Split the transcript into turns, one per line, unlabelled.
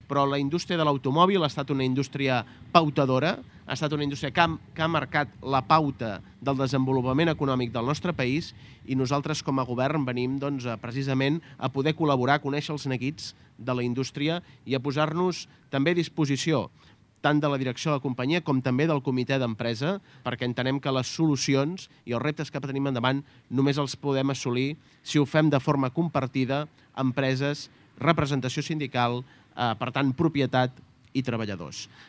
però la indústria de l'automòbil ha estat una indústria pautadora, ha estat una indústria que ha marcat la pauta del desenvolupament econòmic del nostre país i nosaltres com a govern venim precisament a poder col·laborar, a conèixer els neguits de la indústria i a posar-nos també a disposició tant de la direcció de la companyia com també del comitè d'empresa, perquè entenem que les solucions i els reptes que tenim endavant només els podem assolir si ho fem de forma compartida, empreses, representació sindical, per tant, propietat i treballadors.